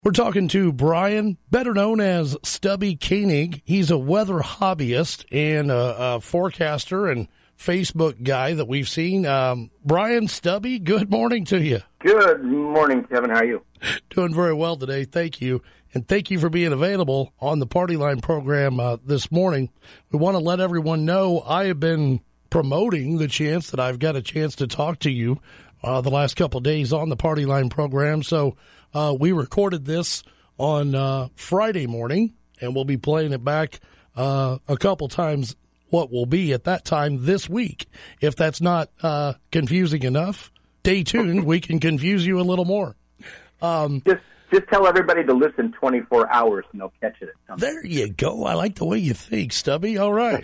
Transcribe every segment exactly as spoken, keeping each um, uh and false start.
We're talking to Brian, better known as Stubby Koenig. He's a weather hobbyist and a, a forecaster and Facebook guy that we've seen. Um, Brian, Stubby, good morning to you. Good morning, Kevin. How are you? Doing very well today. Thank you. And thank you for being available on the Party Line program uh, this morning. We want to let everyone know I have been promoting the chance that I've got a chance to talk to you uh, the last couple of days on the Party Line program. So uh, we recorded this on uh, Friday morning, and we'll be playing it back uh, a couple times what will be at that time this week. If that's not uh, confusing enough, stay tuned. We can confuse you a little more. Um, just just tell everybody to listen twenty-four hours and they'll catch it at some point. There you go. I like the way you think, Stubby. All right.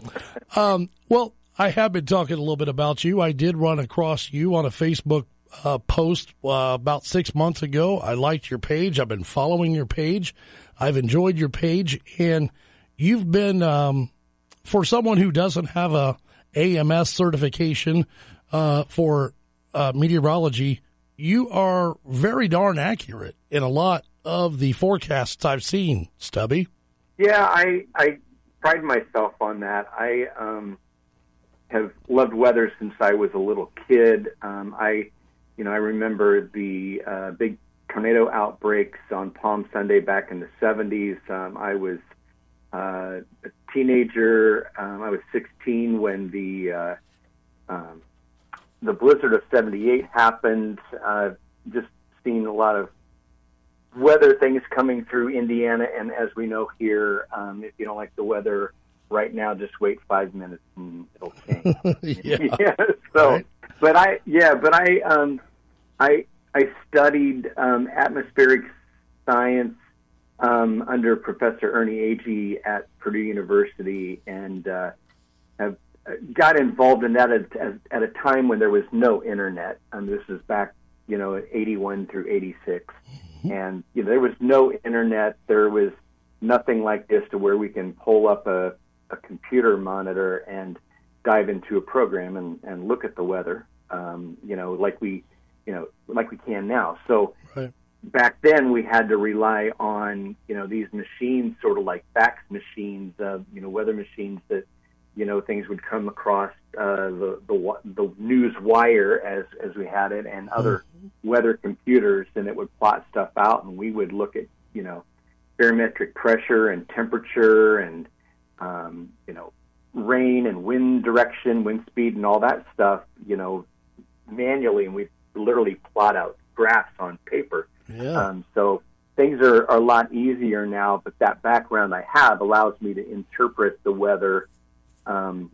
um, well, I have been talking a little bit about you. I did run across you on a Facebook uh, post uh, about six months ago. I liked your page. I've been following your page. I've enjoyed your page. And you've been, um, for someone who doesn't have a A M S certification uh, for uh, meteorology, you are very darn accurate in a lot of the forecasts I've seen, Stubby. Yeah, I I pride myself on that. I um, have loved weather since I was a little kid. Um, I, you know, I remember the uh, big tornado outbreaks on Palm Sunday back in the seventies. Um, I was uh, a teenager. Um, I was sixteen when the uh, um, the blizzard of seventy-eight happened. Uh, just seen a lot of weather things coming through Indiana, and as we know here, um, if you don't like the weather right now, just wait five minutes and it'll change. yeah. yeah. So, right. but I, yeah, but I, um, I, I studied um, atmospheric science um, under Professor Ernie Agee at Purdue University, and uh, have got involved in that at, at a time when there was no internet. And this is back, you know, eighty-one through eighty-six. Mm-hmm. And, you know, there was no internet. There was nothing like this to where we can pull up a, a computer monitor and dive into a program and, and look at the weather, um, you know, like we, you know, like we can now. So right. Back then we had to rely on, you know, these machines, sort of like fax machines, uh, you know, weather machines that, you know, things would come across uh, the, the the news wire as as we had it, and other mm-hmm. weather computers, and it would plot stuff out, and we would look at, you know, barometric pressure and temperature and, um, you know, rain and wind direction, wind speed, and all that stuff, you know, manually, and we literally plot out graphs on paper. Yeah. Um, so things are, are a lot easier now, but that background I have allows me to interpret the weather Um,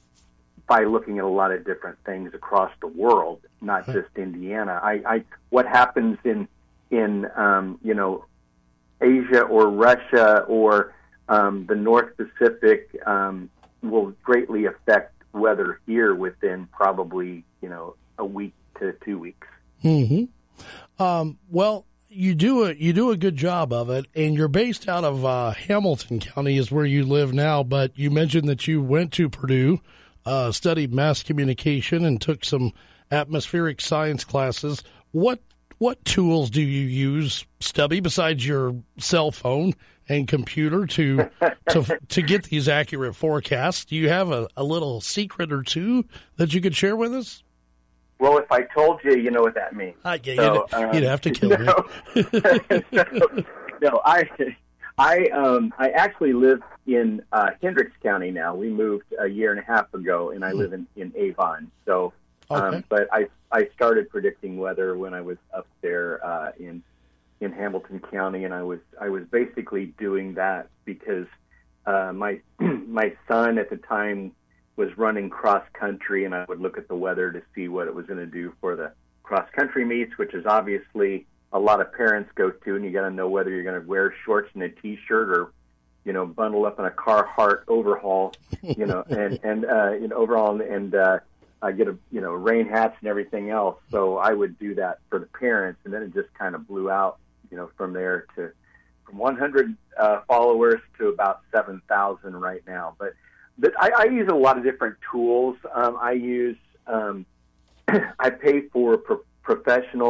by looking at a lot of different things across the world, not just Indiana. I, I what happens in in um, you know, Asia or Russia or um, the North Pacific um, will greatly affect weather here within probably, you know, a week to two weeks. Mm-hmm. Um, well, you do a you do a good job of it, and you're based out of uh, Hamilton County is where you live now. But you mentioned that you went to Purdue, uh, studied mass communication, and took some atmospheric science classes. What what tools do you use, Stubby, besides your cell phone and computer to to to get these accurate forecasts? Do you have a, a little secret or two that you could share with us? Well, if I told you, you know what that means. Uh, yeah, so, you'd, um, you'd have to kill no, me. no, no, I, I, um, I actually live in uh, Hendricks County now. We moved a year and a half ago, and I live in, in Avon. So, um, okay. but I, I started predicting weather when I was up there uh, in in Hamilton County, and I was I was basically doing that because uh, my my son at the time was running cross country, and I would look at the weather to see what it was going to do for the cross country meets, which is obviously a lot of parents go to, and you got to know whether you're going to wear shorts and a t-shirt or, you know, bundle up in a Carhartt overhaul, you know, and and uh, you know, overall, and uh, I get a you know rain hats and everything else. So I would do that for the parents, and then it just kind of blew out, you know, from there to from one hundred uh, followers to about seven thousand right now, but. But I, I use a lot of different tools. Um, I use, um, I pay for pro- professional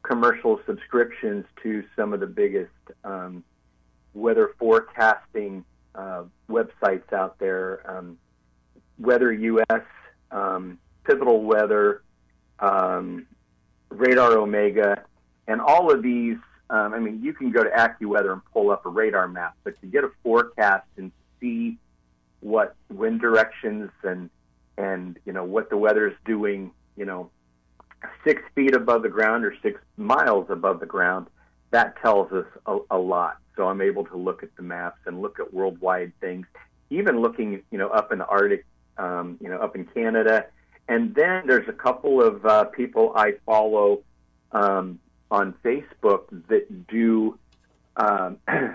commercial subscriptions to some of the biggest um, weather forecasting uh, websites out there, um, Weather U S, um, Pivotal Weather, um, Radar Omega, and all of these. Um, I mean, you can go to AccuWeather and pull up a radar map, but to get a forecast and see what wind directions and and you know what the weather is doing, you know, six feet above the ground or six miles above the ground, that tells us a, a lot. So I'm able to look at the maps and look at worldwide things, even looking, you know, up in the Arctic, um, you know, up in Canada. And then there's a couple of uh, people I follow um, on Facebook that do um,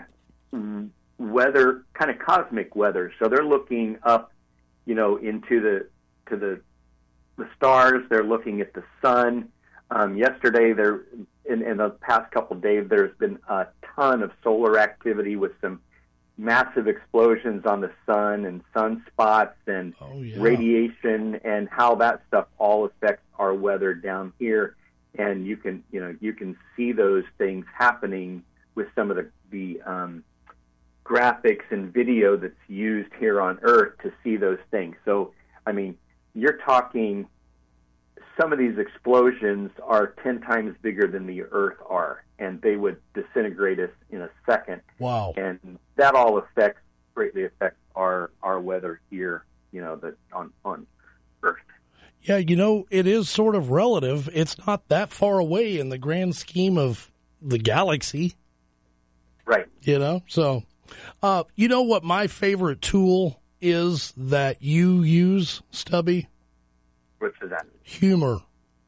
weather, kind of cosmic weather. So they're looking up, you know, into the to the the stars. They're looking at the sun. Um, yesterday, there in, in the past couple of days, there's been a ton of solar activity with some massive explosions on the sun and sunspots and oh, yeah. radiation, and how that stuff all affects our weather down here. And you can, you know, you can see those things happening with some of the the um, graphics and video that's used here on Earth to see those things. So, I mean, you're talking. Some of these explosions are ten times bigger than the Earth are, and they would disintegrate us in a second. Wow! And that all affects greatly affects our, our weather here, you know, the, on on Earth. Yeah, you know, it is sort of relative. It's not that far away in the grand scheme of the galaxy, right? You know, so uh, you know what my favorite tool is that you use, Stubby? Which is that? Humor.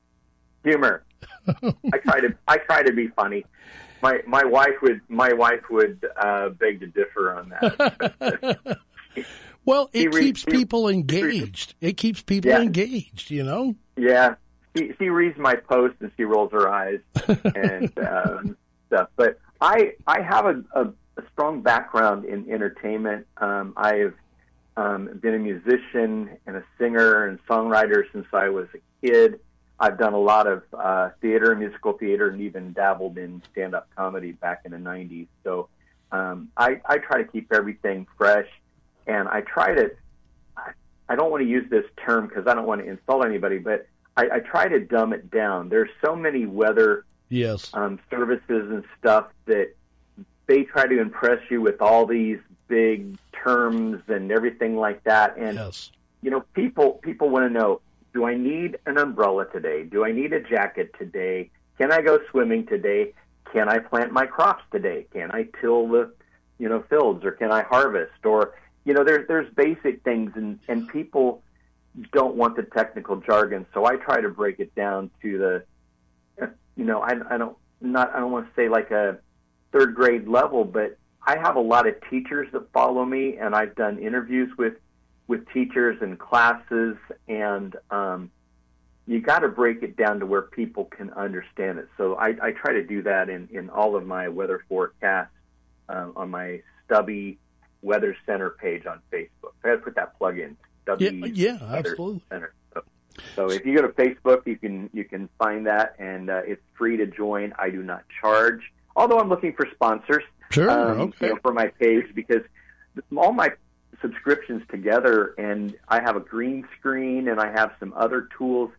Humor. I try to. I try to be funny. My my wife would. My wife would uh, beg to differ on that. Well, it re- keeps he, people engaged. It keeps people yeah. engaged. You know. Yeah. She she reads my post and she rolls her eyes and um, stuff. But I I have a, a, a strong background in entertainment. Um, I've Um, been a musician and a singer and songwriter since I was a kid. I've done a lot of uh, theater, musical theater, and even dabbled in stand-up comedy back in the nineties. So um, I, I try to keep everything fresh, and I try to, I don't want to use this term because I don't want to insult anybody, but I, I try to dumb it down. There's so many weather yes. um, services and stuff that they try to impress you with all these big terms and everything like that. And, yes. you know, people people want to know, do I need an umbrella today? Do I need a jacket today? Can I go swimming today? Can I plant my crops today? Can I till the, you know, fields, or can I harvest? Or, you know, there's there's basic things, and, and people don't want the technical jargon. So I try to break it down to the, you know, I, I don't not I don't want to say like a third grade level, but I have a lot of teachers that follow me, and I've done interviews with, with teachers and classes, and um, you got to break it down to where people can understand it. So I, I try to do that in, in all of my weather forecasts um, on my Stubby Weather Center page on Facebook. I got to put that plug in. Stubby yeah, yeah, Weather absolutely. Center. So, so if you go to Facebook, you can you can find that, and uh, it's free to join. I do not charge, although I'm looking for sponsors. Sure, um, okay. You know, for my page, because all my subscriptions together, and I have a green screen and I have some other tools.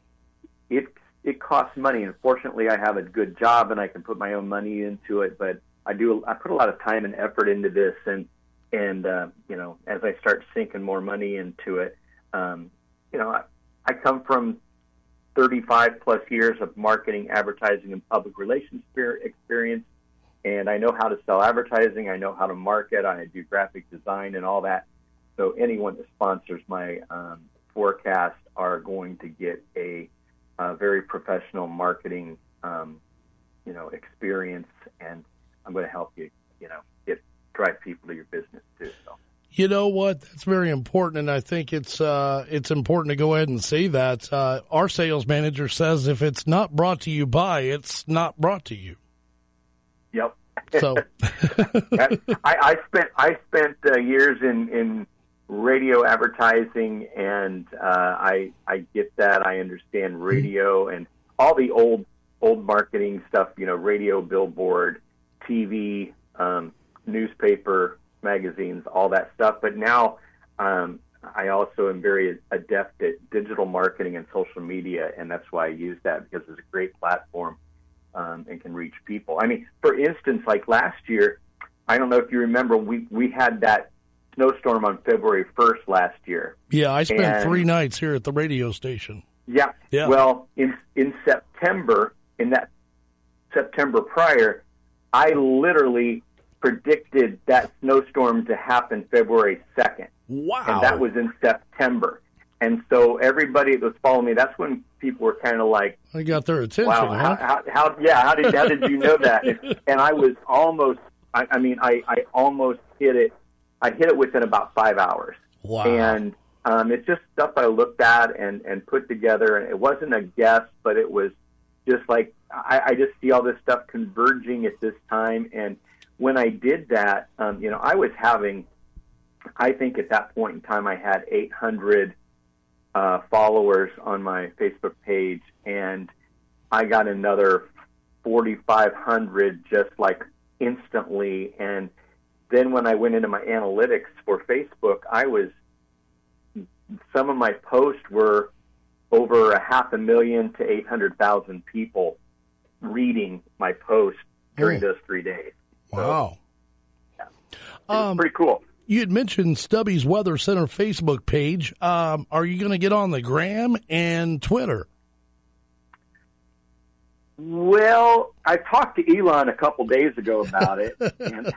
It it costs money. Unfortunately, I have a good job and I can put my own money into it. But I do I put a lot of time and effort into this, and and uh, you know, as I start sinking more money into it, um, you know, I, I come from thirty-five plus years of marketing, advertising, and public relations experience. And I know how to sell advertising. I know how to market. I do graphic design and all that. So anyone that sponsors my um, forecast are going to get a, a very professional marketing, um, you know, experience. And I'm going to help you, you know, get drive people to your business too. So. You know what? That's very important, and I think it's uh, it's important to go ahead and say that. Uh, our sales manager says if it's not brought to you by, it's not brought to you. Yep. So I, I spent I spent uh, years in, in radio advertising, and uh, I I get that. I understand radio and all the old old marketing stuff, you know, radio, billboard, T V, um, newspaper, magazines, all that stuff. But now um, I also am very adept at digital marketing and social media, and that's why I use that, because it's a great platform um, and can reach people. I mean, for instance, like last year, I don't know if you remember, we, we had that snowstorm on February first last year. Yeah, I spent and, three nights here at the radio station. Yeah. Yeah. Well, in in September, in that September prior, I literally predicted that snowstorm to happen February second. Wow. And that was in September. And so everybody that was following me, that's when people were kind of like, I got their attention, wow, huh? how, how, how, yeah, how did, how did you know that? And, and I was almost, I, I mean, I, I almost hit it. I hit it within about five hours. Wow. And um, it's just stuff I looked at and, and put together. And it wasn't a guess, but it was just like, I, I just see all this stuff converging at this time. And when I did that, um, you know, I was having, I think at that point in time, I had eight hundred uh, followers on my Facebook page, and I got another forty-five hundred just like instantly. And then when I went into my analytics for Facebook, I was, some of my posts were over a half a million to eight hundred thousand people reading my post during oh. those three days. Wow. So, yeah. It was Um, pretty cool. You had mentioned Stubby's Weather Center Facebook page. Um, are you going to get on the Gram and Twitter? Well, I talked to Elon a couple days ago about it, and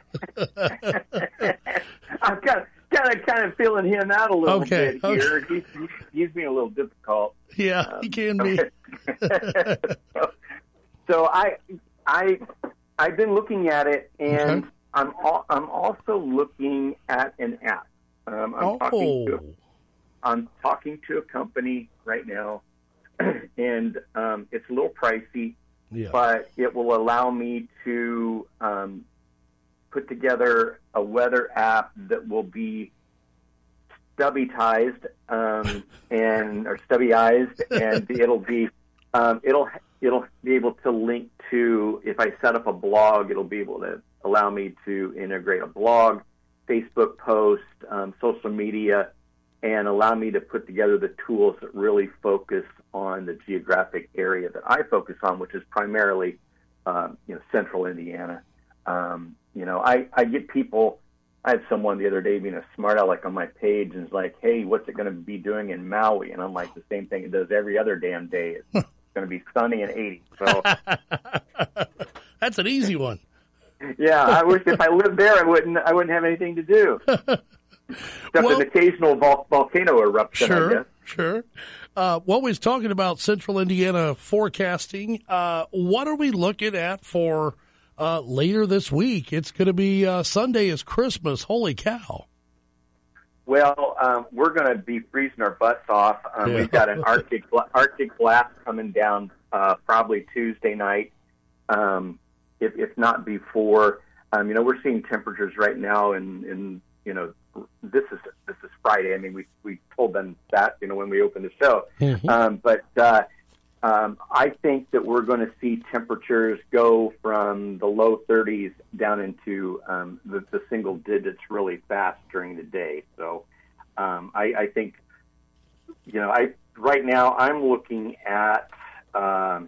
I'm kind of, kind of, kind of feeling him out a little Okay, bit here. He's, he's, he's being a little difficult. Yeah, Um, he can be. so, so I, I, I've been looking at it, and Okay. I'm al- I'm also looking at an app. Um, I'm Oh, talking to I'm talking to a company right now, and um, it's a little pricey. yeah. But it will allow me to um, put together a weather app that will be stubby-tized um, and or stubby-ized, and it'll be um, it'll it'll be able to link to, if I set up a blog, it'll be able to allow me to integrate a blog, Facebook post, um, social media, and allow me to put together the tools that really focus on the geographic area that I focus on, which is primarily, um, you know, central Indiana. Um, you know, I, I get people, I had someone the other day being a smart aleck on my page and is like, hey, what's it going to be doing in Maui? And I'm like, the same thing it does every other damn day. It's going to be sunny and eighty. So That's an easy one. yeah, I wish if I lived there, I wouldn't, I wouldn't have anything to do. Except Well- an occasional vol- volcano eruption, I Sure, guess. sure. Uh, what we was talking about central Indiana forecasting, uh, what are we looking at for uh, later this week? It's going to be uh, Sunday is Christmas. Holy cow. Well, um, we're going to be freezing our butts off. Um, Yeah. We've got an Arctic bla- Arctic blast coming down uh, probably Tuesday night, um, if, if not before. Um, you know, we're seeing temperatures right now, in, in you know, this is this is Friday. I mean, we we told them that, you know, when we opened the show. Mhm. Um, but uh, um, I think that we're going to see temperatures go from the low thirties down into um, the, the single digits really fast during the day. So um, I, I think, you know, I right now I'm looking at um,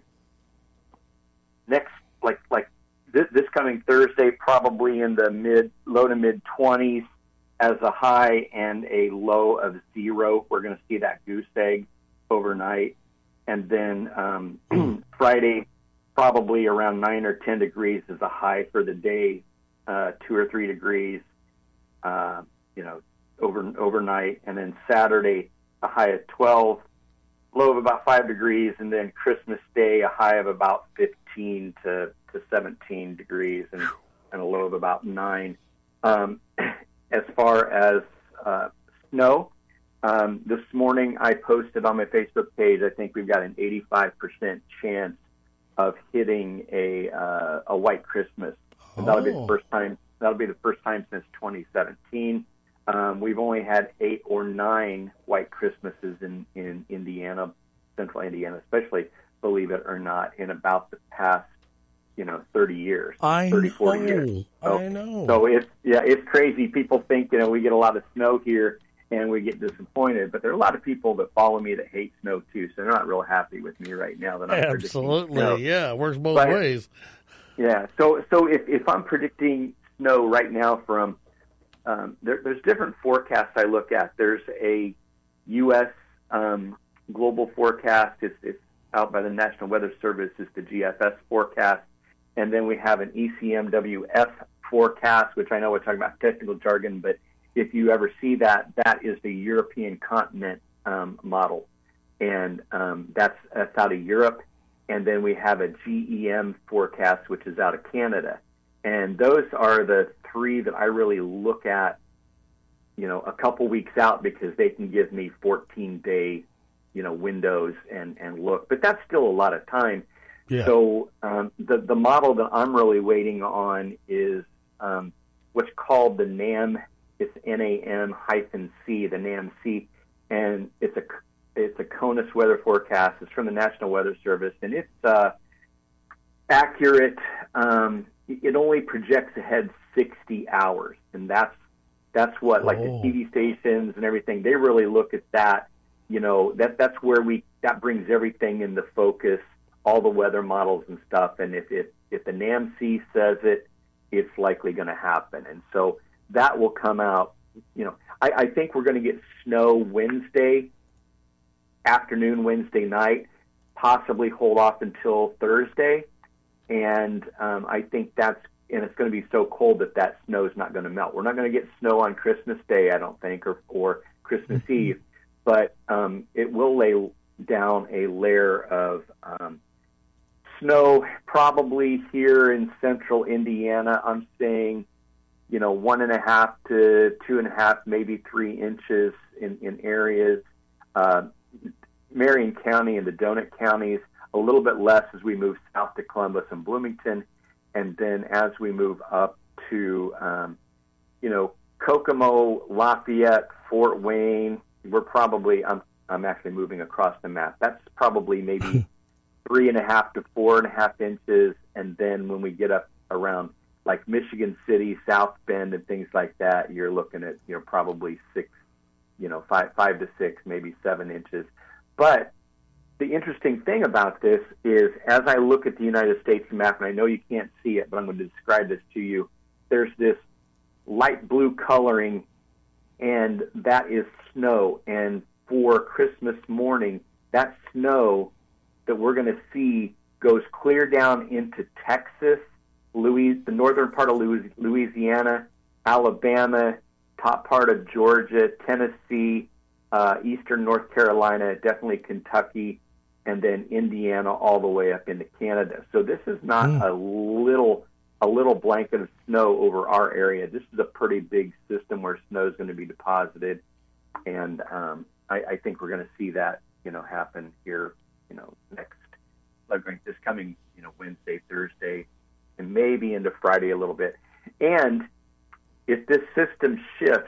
next like like this, this coming Thursday, probably in the mid low to mid twenties as a high and a low of zero. We're going to see that goose egg overnight. And then um, Friday, probably around nine or ten degrees is a high for the day, uh, two or three degrees, uh, you know, over overnight. And then Saturday, a high of twelve, low of about five degrees. And then Christmas Day, a high of about fifteen to, to seventeen degrees and, and a low of about nine. Um, as far as uh, snow, Um, this morning I posted on my Facebook page, I think we've got an eighty-five percent chance of hitting a uh, a white Christmas. And that'll be the Oh. first time. That'll be the first time since twenty seventeen. Um, we've only had eight or nine white Christmases in, in Indiana, central Indiana especially, believe it or not, in about the past, you know, thirty years, I thirty, know. forty years. So, I know. So it's, yeah, it's crazy. People think, you know, we get a lot of snow here and we get disappointed, but there are a lot of people that follow me that hate snow too, so they're not real happy with me right now that I'm Absolutely. predicting snow. Yeah, it works both but, ways. Yeah, so so if, if I'm predicting snow right now from, um, there, there's different forecasts I look at. There's a U S um, global forecast. It's, it's out by the National Weather Service. It's the G F S forecast. And then we have an E C M W F forecast, which I know we're talking about technical jargon, but if you ever see that, that is the European continent um, model. And um, that's, that's out of Europe. And then we have a G E M forecast, which is out of Canada. And those are the three that I really look at, you know, a couple weeks out, because they can give me fourteen-day, you know, windows and, and look. But that's still a lot of time. Yeah. So um, the, the model that I'm really waiting on is um, what's called the NAM. It's N A M hyphen C, the NAM-C, and it's a it's a CONUS weather forecast. It's from the National Weather Service, and it's uh, accurate. Um, it only projects ahead sixty hours, and that's that's what like oh. the T V stations and everything. They really look at that. You know, that that's where we that brings everything into focus, all the weather models and stuff. And if it if the NAM-C says it, it's likely going to happen, and so that will come out. You know, I, I think we're going to get snow Wednesday afternoon, Wednesday night, possibly hold off until Thursday. And um, I think that's, and it's going to be so cold that that snow is not going to melt. We're not going to get snow on Christmas Day, I don't think, or, or Christmas mm-hmm. Eve, but um, it will lay down a layer of um, snow probably here in central Indiana. I'm saying, you know, one and a half to two and a half, maybe three inches in, in areas. Uh, Marion County and the Donut counties, a little bit less as we move south to Columbus and Bloomington. And then as we move up to, um, you know, Kokomo, Lafayette, Fort Wayne, we're probably, I'm, I'm actually moving across the map. That's probably maybe three and a half to four and a half inches. And then when we get up around like Michigan City, South Bend, and things like that, you're looking at, you know, probably six, you know, five, five to six, maybe seven inches. But the interesting thing about this is, as I look at the United States map, and I know you can't see it, but I'm going to describe this to you, there's this light blue coloring, and that is snow. And for Christmas morning, that snow that we're going to see goes clear down into Texas, Louis, the northern part of Louisiana, Alabama, top part of Georgia, Tennessee, uh, eastern North Carolina, definitely Kentucky, and then Indiana all the way up into Canada. So this is not mm. a little a little blanket of snow over our area. This is a pretty big system where snow is going to be deposited, and um, I, I think we're going to see that, you know, happen here, you know, next, like this coming, you know, Wednesday, Thursday, and maybe into Friday a little bit. And if this system shifts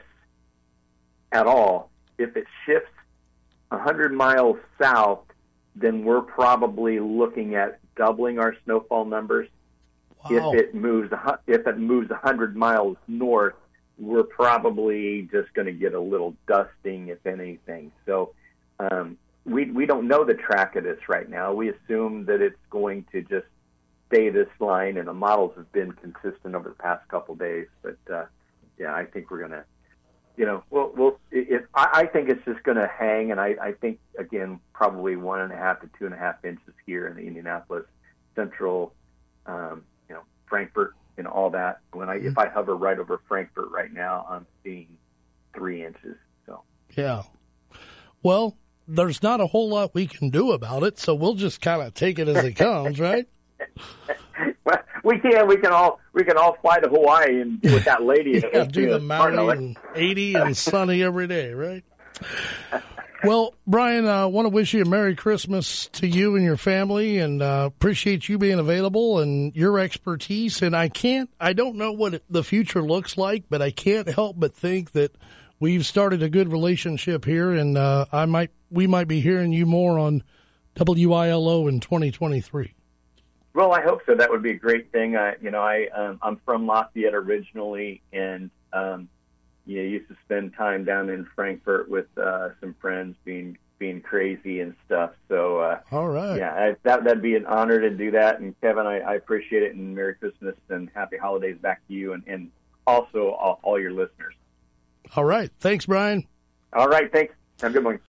at all, if it shifts one hundred miles south, then we're probably looking at doubling our snowfall numbers. Wow. If it moves, if it moves one hundred miles north, we're probably just going to get a little dusting, if anything. So um, we we don't know the track of this right now. We assume that it's going to just stay this line, and the models have been consistent over the past couple of days. But uh, yeah, I think we're going to, you know, we'll, we'll if, I, I think it's just going to hang, and I, I think, again, probably one and a half to two and a half inches here in the Indianapolis Central, um, you know, Frankfort and all that. When I, mm-hmm. if I hover right over Frankfort right now, I'm seeing three inches. So yeah, well, there's not a whole lot we can do about it, so we'll just kind of take it as it comes, right? Well, we can. We can all. We can all fly to Hawaii and with that lady. yeah, do the Maui and eighty and sunny every day, right? Well, Brian, I uh, want to wish you a Merry Christmas to you and your family, and uh, appreciate you being available and your expertise. And I can't. I don't know what the future looks like, but I can't help but think that we've started a good relationship here, and uh, I might. We might be hearing you more on W I L O in twenty twenty-three? Well, I hope so. That would be a great thing. I, you know, I um, I'm from Lafayette originally, and um, you know, used to spend time down in Frankfurt with uh, some friends, being being crazy and stuff. So, uh, all right, yeah, I, that that'd be an honor to do that. And Kevin, I, I appreciate it, and Merry Christmas and Happy Holidays back to you, and, and also all, all your listeners. All right, thanks, Brian. All right, thanks. Have a good morning.